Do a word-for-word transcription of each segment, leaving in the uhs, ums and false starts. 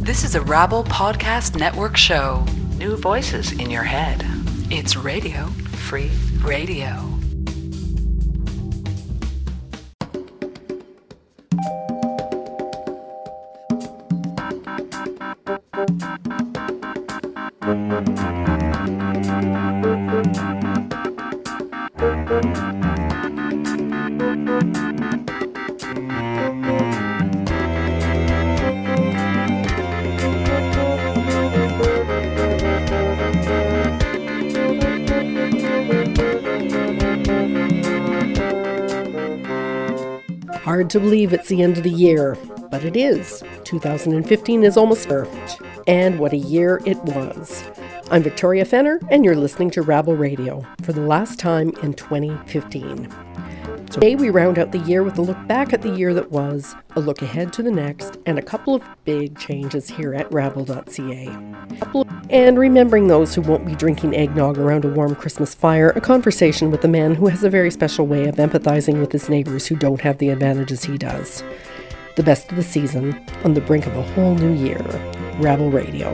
This is a Rabble Podcast Network show. New voices in your head. It's Radio Free Radio. Hard to believe it's the end of the year, but it is. two thousand fifteen is almost over, and what a year it was. I'm Victoria Fenner, and you're listening to Rabble Radio for the last time in twenty fifteen. Today we round out the year with a look back at the year that was, a look ahead to the next, and a couple of big changes here at rabble dot c a. And remembering those who won't be drinking eggnog around a warm Christmas fire, a conversation with a man who has a very special way of empathizing with his neighbors who don't have the advantages he does. The best of the season, on the brink of a whole new year. Rabble Radio.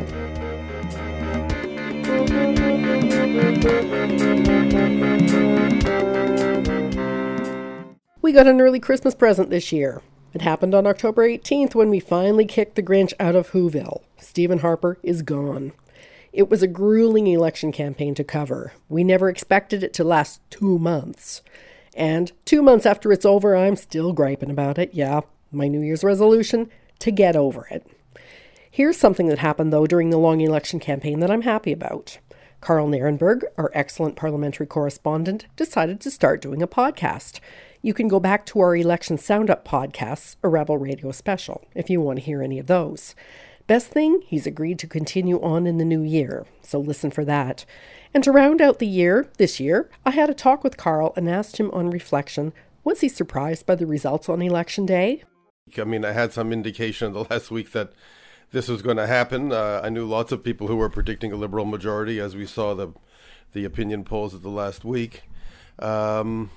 We got an early Christmas present this year. It happened on October eighteenth when we finally kicked the Grinch out of Whoville. Stephen Harper is gone. It was a grueling election campaign to cover. We never expected it to last two months. And two months after it's over, I'm still griping about it. Yeah, my New Year's resolution, to get over it. Here's something that happened, though, during the long election campaign that I'm happy about. Carl Nierenberg, our excellent parliamentary correspondent, decided to start doing a podcast. You can go back to our Election Sound-Up podcasts, a Rabble Radio special, if you want to hear any of those. Best thing, he's agreed to continue on in the new year, so listen for that. And to round out the year, this year, I had a talk with Carl and asked him on reflection, was he surprised by the results on Election Day? I mean, I had some indication the last week that this was going to happen. Uh, I knew lots of people who were predicting a Liberal majority, as we saw the the opinion polls of the last week. Um,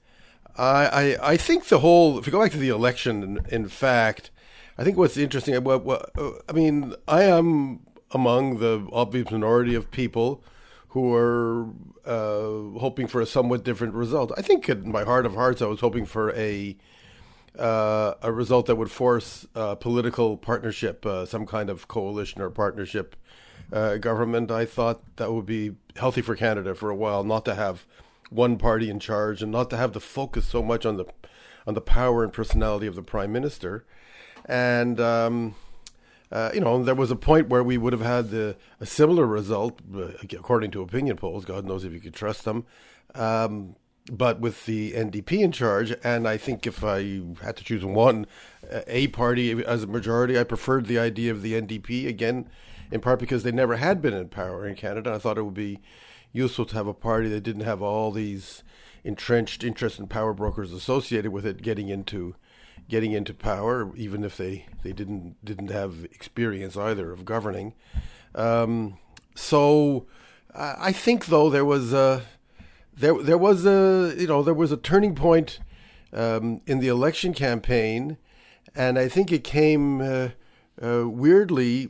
I, I I think the whole, if you go back to the election, in, in fact, I think what's interesting, what, what, I mean, I am among the obvious minority of people who are uh, hoping for a somewhat different result. I think in my heart of hearts, I was hoping for a uh, a result that would force a political partnership, uh, some kind of coalition or partnership uh, government. I thought that would be healthy for Canada for a while, not to have one party in charge and not to have to focus so much on the on the power and personality of the Prime Minister. And, um, uh, you know, there was a point where we would have had the, a similar result, uh, according to opinion polls. God knows if you could trust them. Um, but with the N D P in charge, and I think if I had to choose one, uh, a party as a majority, I preferred the idea of the N D P, again, in part because they never had been in power in Canada. I thought it would be useful to have a party that didn't have all these entrenched interest and power brokers associated with it getting into getting into power, even if they, they didn't didn't have experience either of governing. Um, so uh, I think though there was a there there was a you know there was a turning point um, in the election campaign, and I think it came uh, uh, weirdly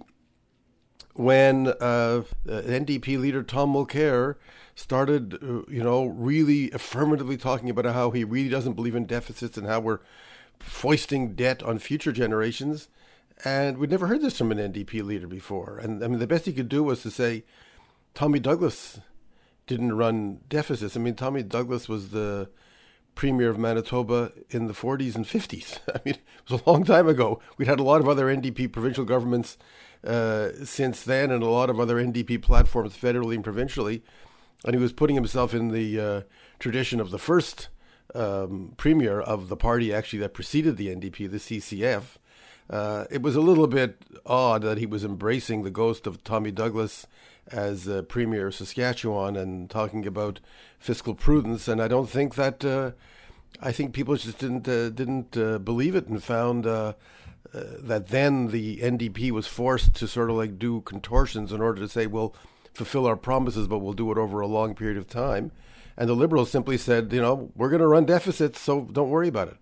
when uh, N D P leader Tom Mulcair started uh, you know really affirmatively talking about how he really doesn't believe in deficits and how we're foisting debt on future generations. And we'd never heard this from an N D P leader before. And I mean, the best he could do was to say Tommy Douglas didn't run deficits. I mean, Tommy Douglas was the Premier of Manitoba in the forties and fifties. I mean, it was a long time ago. We'd had a lot of other N D P provincial governments uh, since then, and a lot of other N D P platforms federally and provincially. And he was putting himself in the uh, tradition of the first Um, premier of the party actually that preceded the N D P, the C C F. Uh, it was a little bit odd that he was embracing the ghost of Tommy Douglas as uh, premier of Saskatchewan and talking about fiscal prudence. And I don't think that uh, I think people just didn't uh, didn't uh, believe it and found uh, uh, that then the N D P was forced to sort of like do contortions in order to say, we'll fulfill our promises, but we'll do it over a long period of time. And the Liberals simply said, you know, we're going to run deficits, so don't worry about it.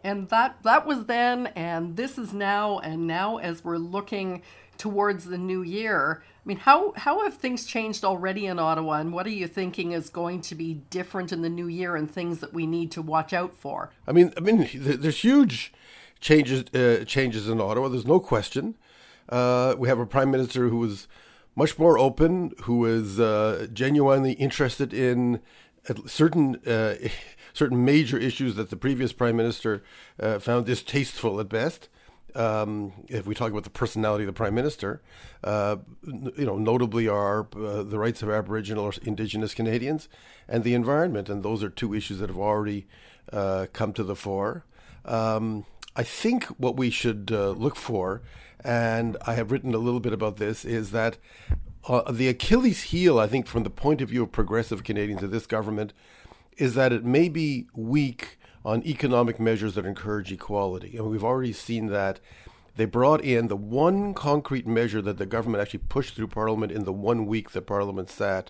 And that that was then, and this is now, and now as we're looking towards the new year, I mean, how, how have things changed already in Ottawa, and what are you thinking is going to be different in the new year and things that we need to watch out for? I mean, I mean, there's huge changes uh, changes in Ottawa. There's no question. Uh, we have a prime minister who is much more open, who is uh, genuinely interested in certain uh, certain major issues that the previous prime minister uh, found distasteful at best. Um, if we talk about the personality of the prime minister, uh, you know, notably are uh, the rights of Aboriginal or Indigenous Canadians and the environment, and those are two issues that have already uh, come to the fore. Um, I think what we should uh, look for, and I have written a little bit about this, is that uh, the Achilles heel, I think, from the point of view of progressive Canadians of this government, is that it may be weak on economic measures that encourage equality. And we've already seen that. They brought in the one concrete measure that the government actually pushed through Parliament in the one week that Parliament sat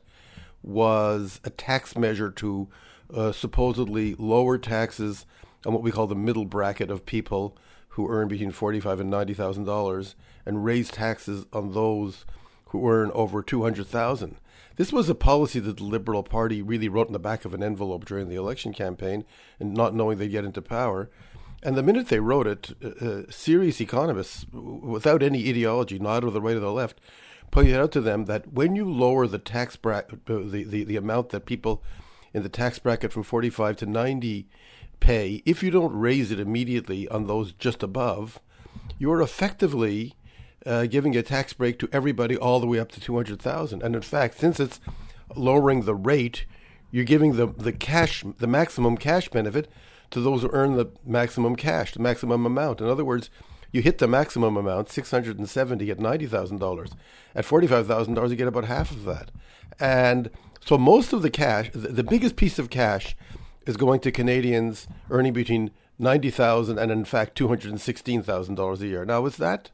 was a tax measure to uh, supposedly lower taxes on what we call the middle bracket of people who earn between forty-five thousand dollars and ninety thousand dollars and raise taxes on those who earn over two hundred thousand dollars. This was a policy that the Liberal Party really wrote in the back of an envelope during the election campaign, and not knowing they'd get into power. And the minute they wrote it, uh, serious economists, without any ideology, not of the right or the left, pointed out to them that when you lower the tax bracket, uh, the, the, the amount that people in the tax bracket from forty-five to ninety pay, if you don't raise it immediately on those just above, you're effectively Uh, giving a tax break to everybody all the way up to two hundred thousand dollars. And in fact, since it's lowering the rate, you're giving the, the cash, the maximum cash benefit to those who earn the maximum cash, the maximum amount. In other words, you hit the maximum amount, six hundred seventy dollars at ninety thousand dollars. At forty-five thousand dollars, you get about half of that. And so most of the cash, the, the biggest piece of cash is going to Canadians earning between ninety thousand dollars and in fact two hundred sixteen thousand dollars a year. Now, is that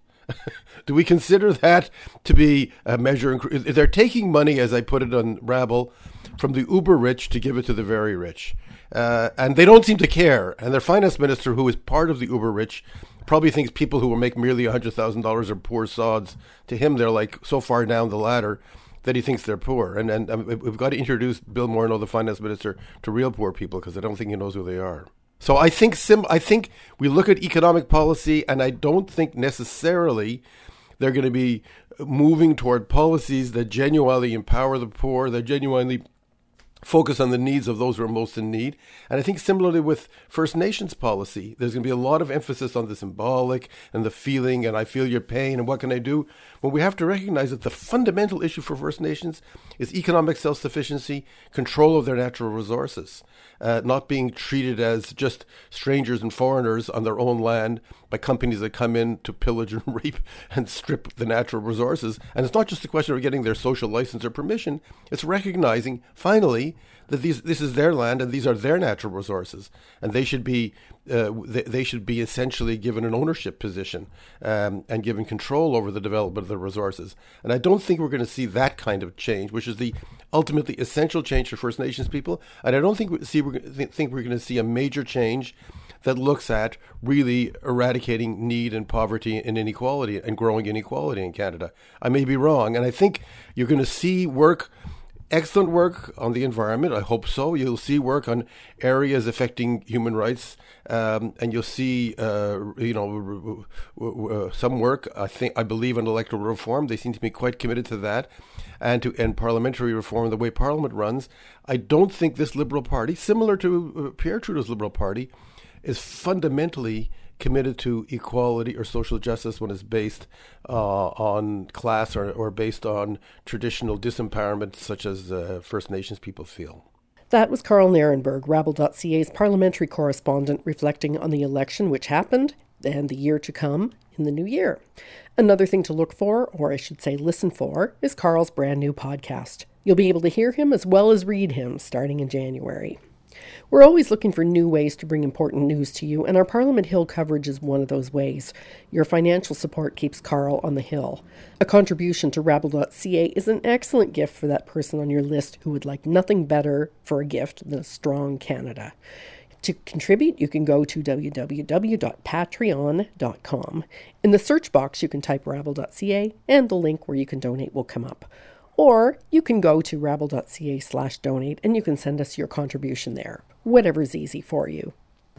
do we consider that to be a measure? They're taking money, as I put it on Rabble, from the uber rich to give it to the very rich. Uh, and they don't seem to care. And their finance minister, who is part of the uber rich, probably thinks people who will make merely one hundred thousand dollars are poor sods. To him, they're like so far down the ladder that he thinks they're poor. And, and um, we've got to introduce Bill Morneau, the finance minister, to real poor people, because I don't think he knows who they are. So I think sim- I think we look at economic policy, and I don't think necessarily they're going to be moving toward policies that genuinely empower the poor, that genuinely focus on the needs of those who are most in need. And I think similarly with First Nations policy, there's going to be a lot of emphasis on the symbolic and the feeling, and I feel your pain, and what can I do? When we have to recognize that the fundamental issue for First Nations is economic self-sufficiency, control of their natural resources, uh, not being treated as just strangers and foreigners on their own land by companies that come in to pillage and rape and strip the natural resources. And it's not just a question of getting their social license or permission, it's recognizing, finally, that these this is their land and these are their natural resources, and they should be uh, they, they should be essentially given an ownership position um, and given control over the development of the resources. And I don't think we're going to see that kind of change, which is the ultimately essential change for First Nations people. And I don't think we see we're, think we're going to see a major change that looks at really eradicating need and poverty and inequality and growing inequality in Canada. I may be wrong, and I think you're going to see work. Excellent work on the environment. I hope so. You'll see work on areas affecting human rights, um, and you'll see, uh, you know, uh, some work. I think I believe in electoral reform. They seem to be quite committed to that, and to and parliamentary reform, the way Parliament runs. I don't think this Liberal Party, similar to Pierre Trudeau's Liberal Party, is fundamentally committed to equality or social justice when it's based uh, on class or, or based on traditional disempowerment such as uh, First Nations people feel. That was Carl Nierenberg, Rabble dot c a's parliamentary correspondent, reflecting on the election which happened and the year to come in the new year. Another thing to look for, or I should say listen for, is Carl's brand new podcast. You'll be able to hear him as well as read him starting in January. We're always looking for new ways to bring important news to you, and our Parliament Hill coverage is one of those ways. Your financial support keeps Carl on the Hill. A contribution to Rabble dot c a is an excellent gift for that person on your list who would like nothing better for a gift than a strong Canada. To contribute, you can go to w w w dot patreon dot com. In the search box, you can type rabble dot c a and the link where you can donate will come up. Or you can go to rabble dot c a slash donate and you can send us your contribution there. Whatever's easy for you.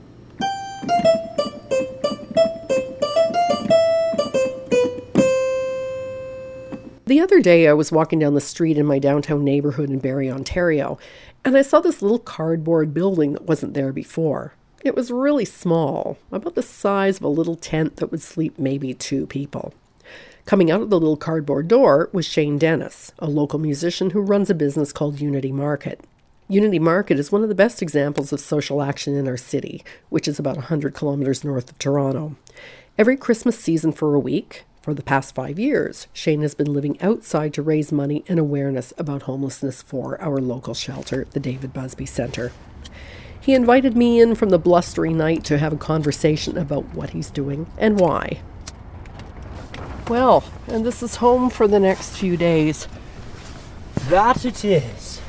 The other day, I was walking down the street in my downtown neighborhood in Barrie, Ontario, and I saw this little cardboard building that wasn't there before. It was really small, about the size of a little tent that would sleep maybe two people. Coming out of the little cardboard door was Shane Dennis, a local musician who runs a business called Unity Market. Unity Market is one of the best examples of social action in our city, which is about one hundred kilometers north of Toronto. Every Christmas season for a week, for the past five years, Shane has been living outside to raise money and awareness about homelessness for our local shelter, the David Busby Centre. He invited me in from the blustery night to have a conversation about what he's doing and why. Well, and this is home for the next few days. That it is.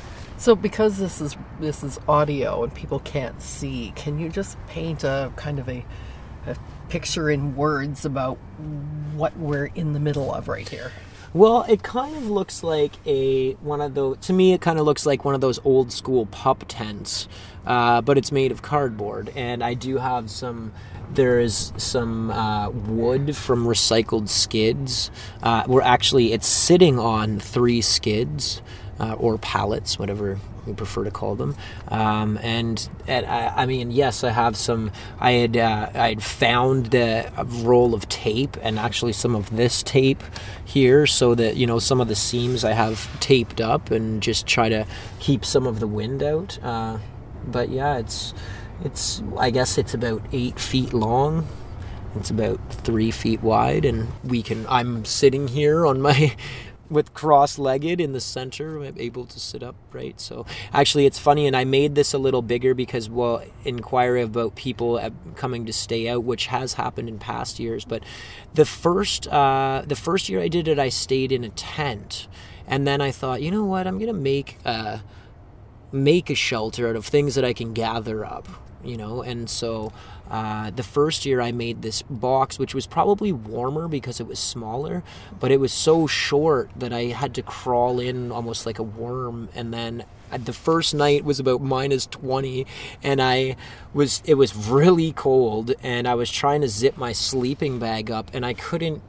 So because this is this is audio and people can't see, can you just paint a kind of a, a picture in words about what we're in the middle of right here? Well, it kind of looks like a one of those. To me, it kind of looks like one of those old school pup tents, uh, but it's made of cardboard. And I do have some. There is some uh, wood from recycled skids. Uh, we're actually it's sitting on three skids uh, or pallets, whatever we prefer to call them. Um, and, and I, I mean, yes, I have some. I had uh, I had found the a roll of tape and actually some of this tape here, so that you know some of the seams I have taped up and just try to keep some of the wind out. Uh, but yeah, it's it's I guess it's about eight feet long. It's about three feet wide, and we can. I'm sitting here on my. with cross-legged in the center, I'm able to sit upright. So actually it's funny, and I made this a little bigger because, well, inquiry about people coming to stay out, which has happened in past years. But the first uh, the first year I did it, I stayed in a tent. And then I thought, you know what, I'm going to make uh, make a shelter out of things that I can gather up, you know. And so uh, the first year I made this box, which was probably warmer because it was smaller, but it was so short that I had to crawl in almost like a worm. And then the first night was about minus twenty, and I was it was really cold, and I was trying to zip my sleeping bag up, and I couldn't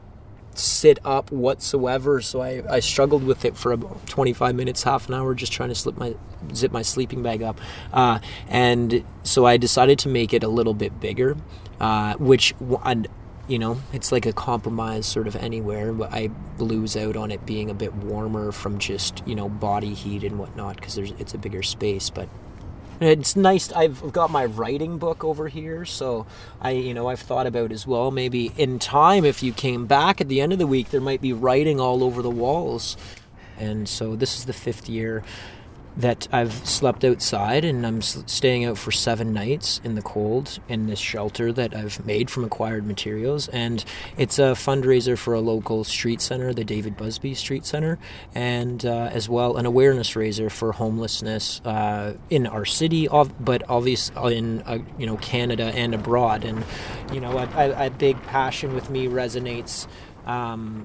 sit up whatsoever, so I, I struggled with it for about twenty-five minutes, half an hour, just trying to slip my zip my sleeping bag up, uh, and so I decided to make it a little bit bigger, uh, which and you know it's like a compromise sort of anywhere, but I lose out on it being a bit warmer from just you know body heat and whatnot because there's it's a bigger space. But it's nice. I've got my writing book over here, so I, you know, I've thought about as well. Maybe in time, if you came back at the end of the week, there might be writing all over the walls. And so this is the fifth year that I've slept outside, and I'm staying out for seven nights in the cold in this shelter that I've made from acquired materials. And it's a fundraiser for a local street center, the David Busby Street Center, and uh, as well an awareness raiser for homelessness uh, in our city, but obviously in uh, you know Canada and abroad. And you know, a, a big passion with me resonates. Um,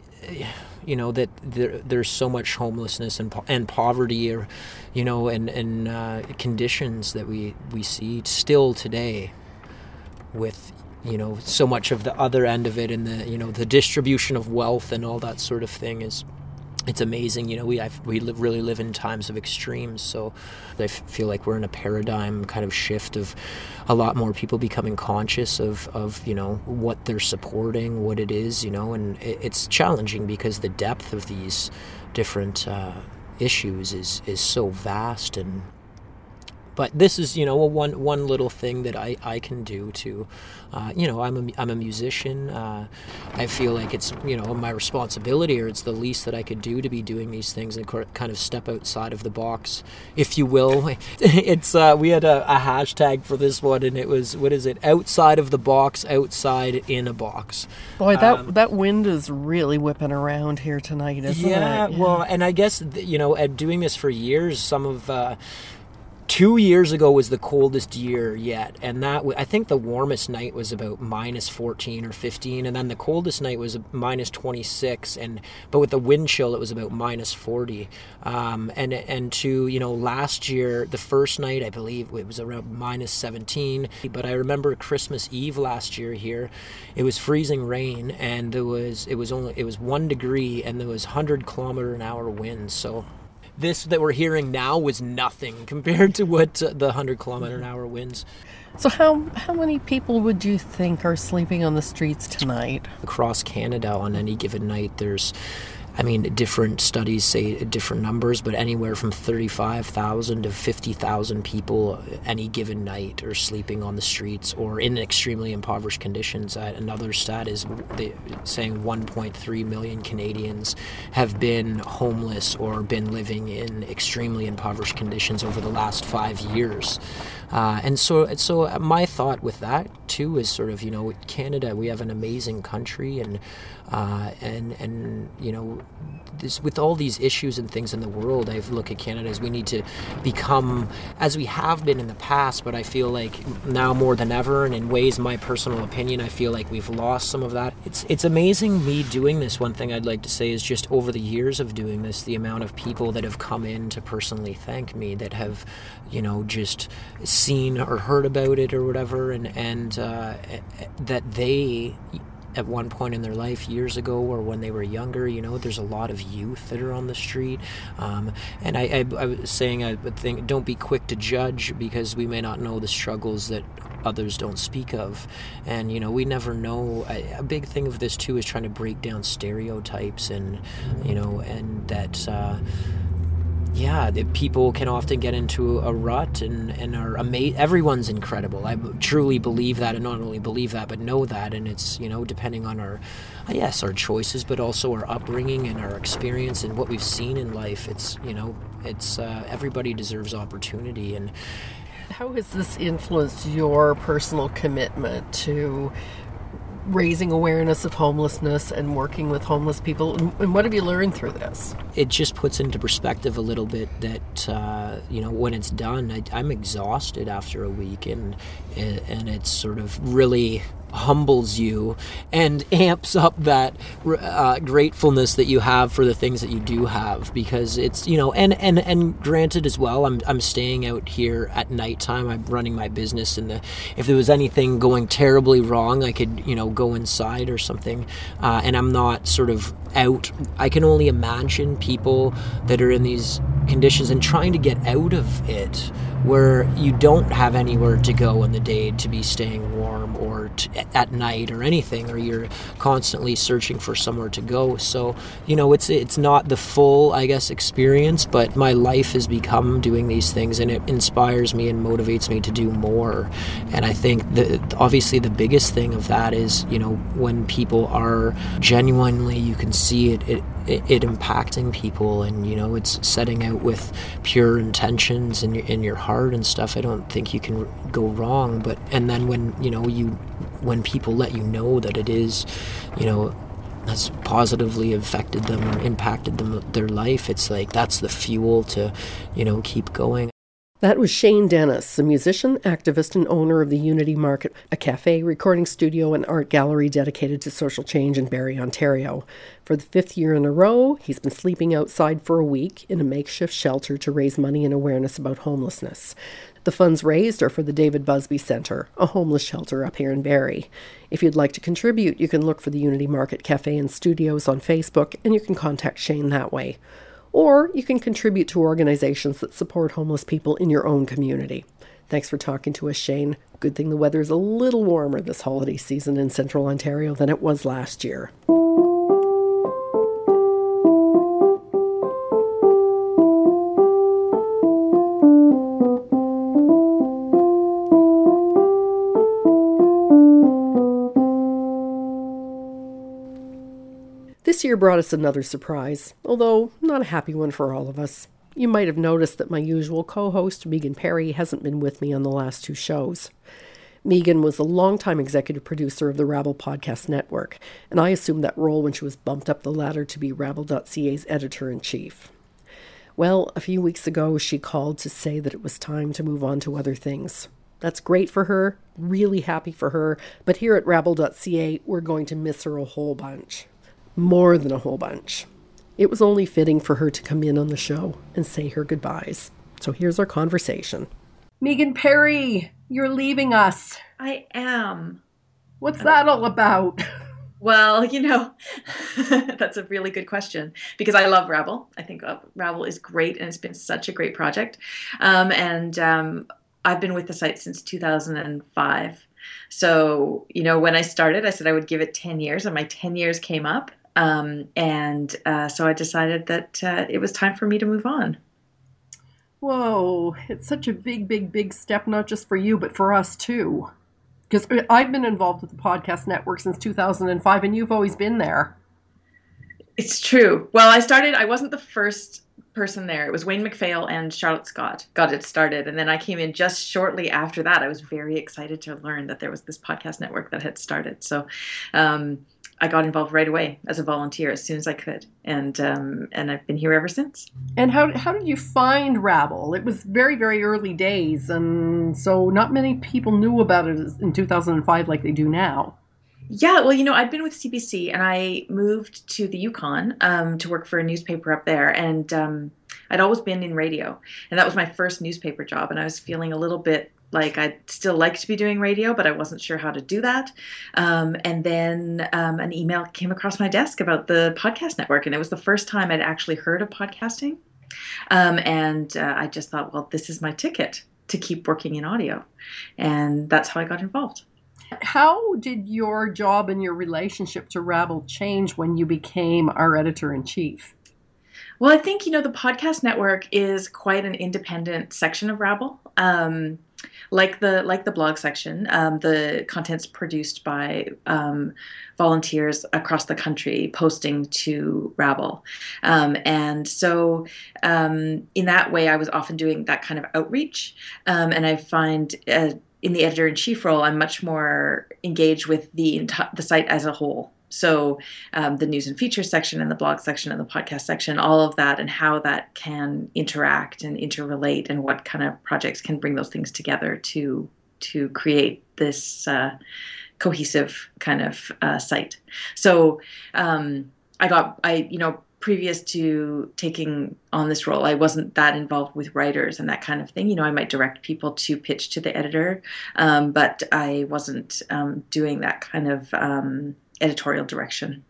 you know that there, there's so much homelessness and and poverty, or you know, and and uh, conditions that we we see still today, with you know so much of the other end of it, and the you know the distribution of wealth and all that sort of thing is. It's amazing, you know. We I've, we live, really live in times of extremes, so I feel like we're in a paradigm kind of shift of a lot more people becoming conscious of, of you know what they're supporting, what it is, you know, and it, it's challenging because the depth of these different uh, issues is is so vast. And but this is, you know, a one one little thing that I, I can do to, uh, you know, I'm a, I'm a musician. Uh, I feel like it's, you know, my responsibility, or it's the least that I could do to be doing these things and kind of step outside of the box, if you will. It's uh, we had a, a hashtag for this one, and it was, what is it? Outside of the box, outside in a box. Boy, that um, that wind is really whipping around here tonight, isn't yeah, it? Yeah. Well, and I guess, you know, at doing this for years, some of... Uh, Two years ago was the coldest year yet, and that w- I think the warmest night was about minus fourteen or fifteen, and then the coldest night was minus twenty-six, and but with the wind chill it was about minus forty. Um, and and to you know last year the first night I believe it was around minus seventeen, but I remember Christmas Eve last year here, it was freezing rain, and there was it was only it was one degree, and there was one hundred kilometer an hour winds. So this that we're hearing now was nothing compared to what uh, the one hundred kilometer an hour winds. So how how many people would you think are sleeping on the streets tonight? Across Canada on any given night, there's, I mean, different studies say different numbers, but anywhere from thirty-five thousand to fifty thousand people any given night are sleeping on the streets or in extremely impoverished conditions. Uh, another stat is they, saying one point three million Canadians have been homeless or been living in extremely impoverished conditions over the last five years. Uh, and so, so my thought with that too is sort of, you know, Canada, we have an amazing country, and uh, and and you know, this, with all these issues and things in the world, I look at Canada as we need to become, as we have been in the past, but I feel like now more than ever, and in ways, my personal opinion, I feel like we've lost some of that. It's it's amazing me doing this. One thing I'd like to say is just over the years of doing this, the amount of people that have come in to personally thank me, that have, you know, just seen or heard about it or whatever, and and uh, that they at one point in their life years ago or when they were younger, you know, there's a lot of youth that are on the street, um, and I, I, I was saying I would think don't be quick to judge, because we may not know the struggles that others don't speak of, and you know, we never know. A, a big thing of this too is trying to break down stereotypes, and you know, and that uh, yeah, that people can often get into a rut and, and are amazing. Everyone's incredible. I truly believe that, and not only believe that, but know that. And it's, you know, depending on our, yes, our choices, but also our upbringing and our experience and what we've seen in life. It's, you know, it's, uh, everybody deserves opportunity. And how has this influenced your personal commitment to raising awareness of homelessness and working with homeless people, and what have you learned through this? It just puts into perspective a little bit that uh, you know, when it's done, I, I'm exhausted after a week, and and it's sort of really humbles you and amps up that uh, gratefulness that you have for the things that you do have, because it's, you know, and and and granted as well, I'm I'm staying out here at nighttime. I'm running my business, and the, if there was anything going terribly wrong, I could, you know, go inside or something, uh, and I'm not sort of out. I can only imagine people that are in these conditions and trying to get out of it, where you don't have anywhere to go in the day to be staying warm, or to, at night or anything, or you're constantly searching for somewhere to go. So, you know, it's it's not the full, I guess, experience, but my life has become doing these things, and it inspires me and motivates me to do more. And I think that obviously the biggest thing of that is, you know, when people are genuinely, you can see it, it It, it impacting people, and you know, it's setting out with pure intentions in your, in your heart and stuff. I don't think you can go wrong. But and then when you know you when people let you know that it is, you know, has positively affected them or impacted them, their life, it's like that's the fuel to, you know, keep going. That was Shane Dennis, a musician, activist, and owner of the Unity Market, a cafe, recording studio, and art gallery dedicated to social change in Barrie, Ontario. For the fifth year in a row, he's been sleeping outside for a week in a makeshift shelter to raise money and awareness about homelessness. The funds raised are for the David Busby Centre, a homeless shelter up here in Barrie. If you'd like to contribute, you can look for the Unity Market Cafe and Studios on Facebook, and you can contact Shane that way. Or you can contribute to organizations that support homeless people in your own community. Thanks for talking to us, Shane. Good thing the weather is a little warmer this holiday season in Central Ontario than it was last year. This year brought us another surprise, although not a happy one for all of us. You might have noticed that my usual co-host, Megan Perry, hasn't been with me on the last two shows. Megan was a longtime executive producer of the Rabble Podcast Network, and I assumed that role when she was bumped up the ladder to be Rabble dot C A's editor-in-chief. Well, a few weeks ago, she called to say that it was time to move on to other things. That's great for her, really happy for her, but here at rabble dot c a, we're going to miss her a whole bunch. More than a whole bunch. It was only fitting for her to come in on the show and say her goodbyes. So here's our conversation. Megan Perry, you're leaving us. I am. What's that all about? Well, you know, that's a really good question because I love Rabble. I think uh, Rabble is great and it's been such a great project. Um, and um, I've been with the site since two thousand five. So, you know, when I started, I said I would give it ten years and my ten years came up. Um, and uh, so I decided that uh, it was time for me to move on. Whoa, it's such a big, big, big step, not just for you, but for us too. Because I've been involved with the podcast network since two thousand five, and you've always been there. It's true. Well, I started, I wasn't the first person there. It was Wayne MacPhail and Charlotte Scott got it started. And then I came in just shortly after that. I was very excited to learn that there was this podcast network that had started. So um, I got involved right away as a volunteer as soon as I could. And um, and I've been here ever since. And how how did you find Rabble? It was very, very early days. And so not many people knew about it in two thousand five like they do now. Yeah, well, you know, I'd been with C B C and I moved to the Yukon um, to work for a newspaper up there. And um, I'd always been in radio. And that was my first newspaper job. And I was feeling a little bit like I'd still like to be doing radio, but I wasn't sure how to do that. Um, and then um, an email came across my desk about the podcast network. And it was the first time I'd actually heard of podcasting. Um, and uh, I just thought, well, this is my ticket to keep working in audio. And that's how I got involved. How did your job and your relationship to Rabble change when you became our editor-in-chief? Well, I think, you know, the podcast network is quite an independent section of Rabble. Um, like the like the blog section, um, the content's produced by um, volunteers across the country posting to Rabble. Um, and so um, in that way, I was often doing that kind of outreach. Um, and I find uh, in the editor-in-chief role, I'm much more engaged with the enti- the site as a whole. So um, the news and features section and the blog section and the podcast section, all of that and how that can interact and interrelate and what kind of projects can bring those things together to to create this uh, cohesive kind of uh, site. So um, I got, I you know, previous to taking on this role, I wasn't that involved with writers and that kind of thing. You know, I might direct people to pitch to the editor, um, but I wasn't um, doing that kind of um, editorial direction.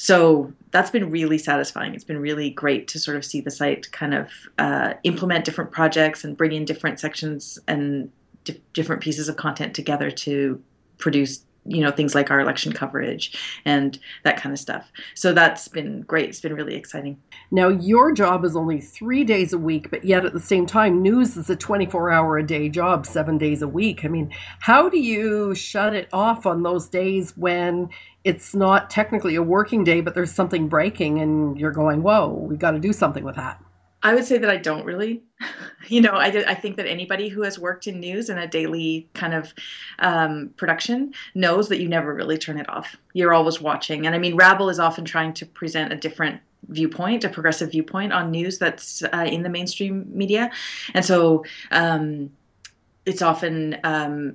So that's been really satisfying. It's been really great to sort of see the site kind of uh, implement different projects and bring in different sections and di- different pieces of content together to produce, you know, things like our election coverage and that kind of stuff. So that's been great. It's been really exciting. Now, your job is only three days a week, but yet at the same time, news is a twenty-four hour a day job, seven days a week. I mean, how do you shut it off on those days when it's not technically a working day, but there's something breaking and you're going, whoa, we got to do something with that? I would say that I don't really. You know, I, I think that anybody who has worked in news in a daily kind of um, production knows that you never really turn it off. You're always watching. And I mean, Rabble is often trying to present a different viewpoint, a progressive viewpoint on news that's uh, in the mainstream media. And so um, it's often um,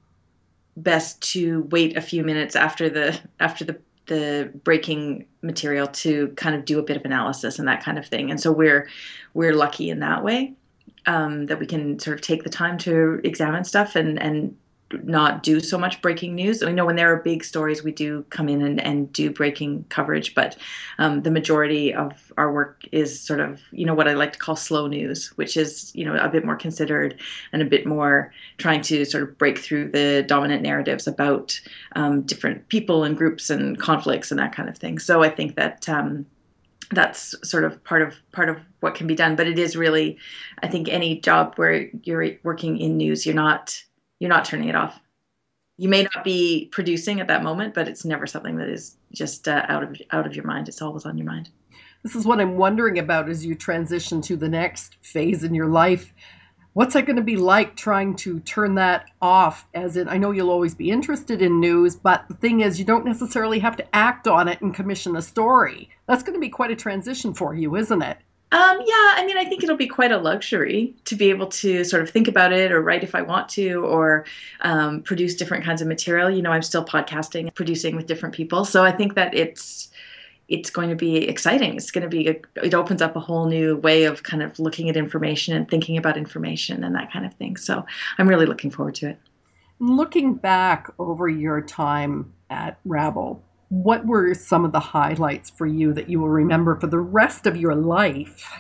best to wait a few minutes after the after the the breaking material to kind of do a bit of analysis and that kind of thing. And so we're we're lucky in that way, um, that we can sort of take the time to examine stuff and, and not do so much breaking news. I know when there are big stories, we do come in and, and do breaking coverage, but um, the majority of our work is sort of, you know, what I like to call slow news, which is, you know, a bit more considered and a bit more trying to sort of break through the dominant narratives about um, different people and groups and conflicts and that kind of thing. So I think that um, that's sort of part of part of what can be done. But it is really, I think any job where you're working in news, you're not You're not turning it off. You may not be producing at that moment, but it's never something that is just uh, out of out of your mind. It's always on your mind. This is what I'm wondering about as you transition to the next phase in your life. What's it going to be like trying to turn that off? As in, I know you'll always be interested in news, but the thing is, you don't necessarily have to act on it and commission a story. That's going to be quite a transition for you, isn't it? Um, yeah, I mean, I think it'll be quite a luxury to be able to sort of think about it or write if I want to, or um, produce different kinds of material. You know, I'm still podcasting, producing with different people. So I think that it's it's going to be exciting. It's going to be, a, it opens up a whole new way of kind of looking at information and thinking about information and that kind of thing. So I'm really looking forward to it. Looking back over your time at Rabble, what were some of the highlights for you that you will remember for the rest of your life?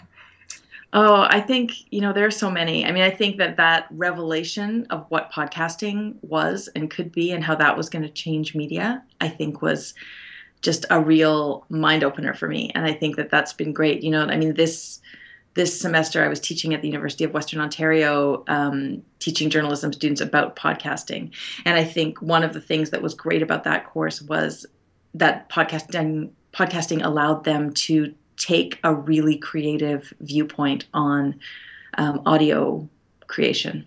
Oh, I think, you know, there are so many. I mean, I think that that revelation of what podcasting was and could be and how that was going to change media, I think was just a real mind opener for me. And I think that that's been great. You know, I mean, this this semester I was teaching at the University of Western Ontario, um, teaching journalism students about podcasting. And I think one of the things that was great about that course was that podcasting podcasting allowed them to take a really creative viewpoint on um, audio creation.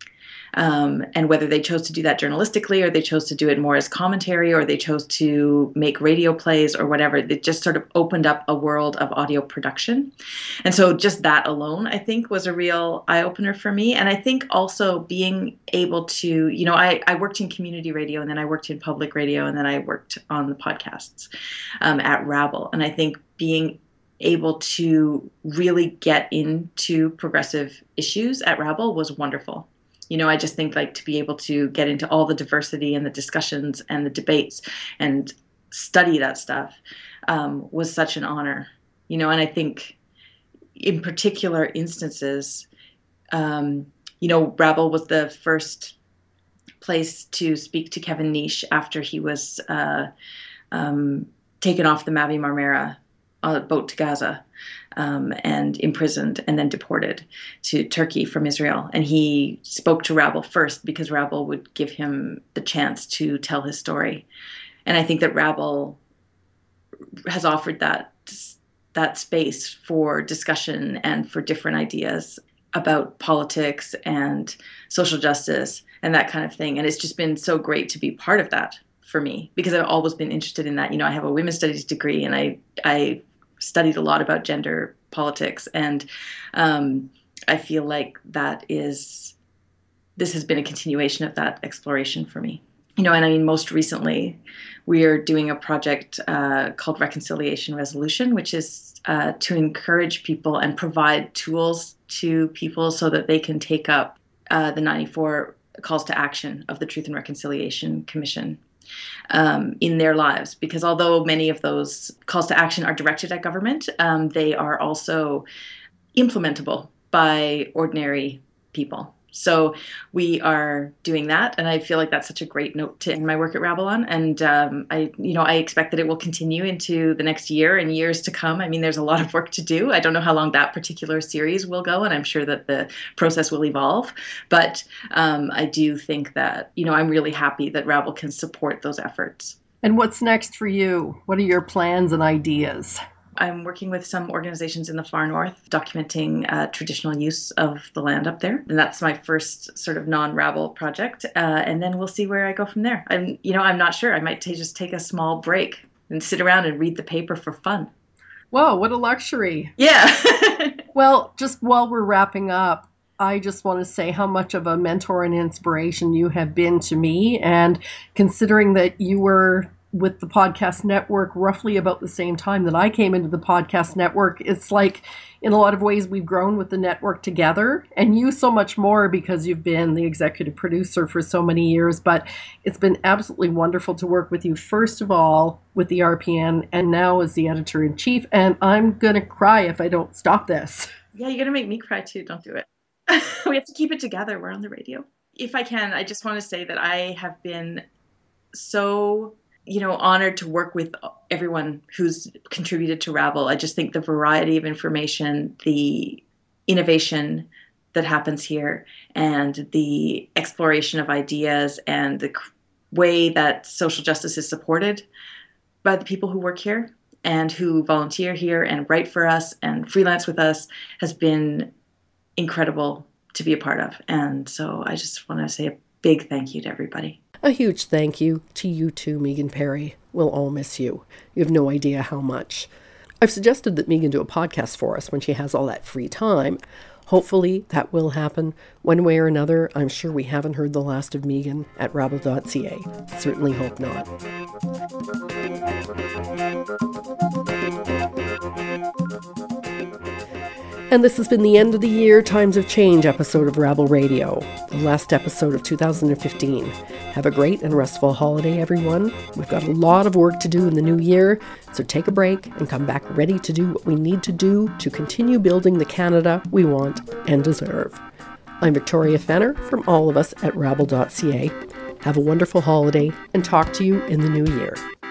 Um, and whether they chose to do that journalistically or they chose to do it more as commentary or they chose to make radio plays or whatever, it just sort of opened up a world of audio production. And so just that alone, I think, was a real eye-opener for me. And I think also being able to, you know, I, I worked in community radio and then I worked in public radio and then I worked on the podcasts um, at Rabble. And I think being able to really get into progressive issues at Rabble was wonderful. You know, I just think like to be able to get into all the diversity and the discussions and the debates and study that stuff um, was such an honor. You know, and I think in particular instances, um, you know, Rabble was the first place to speak to Kevin Nish after he was uh, um, taken off the Mavi Marmara on a boat to Gaza. Um, and imprisoned and then deported to Turkey from Israel. And he spoke to Rabble first because Rabble would give him the chance to tell his story. And I think that Rabble has offered that that space for discussion and for different ideas about politics and social justice and that kind of thing. And it's just been so great to be part of that for me because I've always been interested in that. You know, I have a women's studies degree and I I studied a lot about gender politics. And um, I feel like that is, this has been a continuation of that exploration for me. You know, and I mean, most recently, we're doing a project uh, called Reconciliation Resolution, which is uh, to encourage people and provide tools to people so that they can take up uh, the ninety-four calls to action of the Truth and Reconciliation Commission. Um, in their lives, because although many of those calls to action are directed at government, um, they are also implementable by ordinary people. So we are doing that, and I feel like that's such a great note to end my work at Rabble on. And um, I, you know, I expect that it will continue into the next year and years to come. I mean, there's a lot of work to do. I don't know how long that particular series will go, and I'm sure that the process will evolve. But um, I do think that, you know, I'm really happy that Rabble can support those efforts. And what's next for you? What are your plans and ideas? I'm working with some organizations in the far north, documenting uh, traditional use of the land up there. And that's my first sort of non-Rabble project. Uh, and then we'll see where I go from there. I'm, you know, I'm not sure. I might t- just take a small break and sit around and read the paper for fun. Whoa, what a luxury. Yeah. Well, just while we're wrapping up, I just want to say how much of a mentor and inspiration you have been to me. And considering that you were with the podcast network roughly about the same time that I came into the podcast network, it's like in a lot of ways we've grown with the network together, and you so much more because you've been the executive producer for so many years. But it's been absolutely wonderful to work with you, first of all with the R P N and now as the editor-in-chief. And I'm going to cry if I don't stop this. Yeah, you're going to make me cry too. Don't do it. We have to keep it together. We're on the radio. If I can, I just want to say that I have been so you know, honored to work with everyone who's contributed to Rabble. I just think the variety of information, the innovation that happens here, and the exploration of ideas, and the way that social justice is supported by the people who work here and who volunteer here and write for us and freelance with us has been incredible to be a part of. And so I just want to say a big thank you to everybody. A huge thank you to you too, Megan Perry. We'll all miss you. You have no idea how much. I've suggested that Megan do a podcast for us when she has all that free time. Hopefully that will happen one way or another. I'm sure we haven't heard the last of Megan at rabble dot c a. Certainly hope not. And this has been the End of the Year Times of Change episode of Rabble Radio, the last episode of two thousand fifteen. Have a great and restful holiday, everyone. We've got a lot of work to do in the new year, so take a break and come back ready to do what we need to do to continue building the Canada we want and deserve. I'm Victoria Fenner from all of us at rabble dot c a. Have a wonderful holiday and talk to you in the new year.